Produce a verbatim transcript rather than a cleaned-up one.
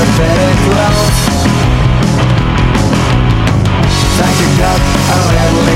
wear fitted clothes. Thank you God, I'm able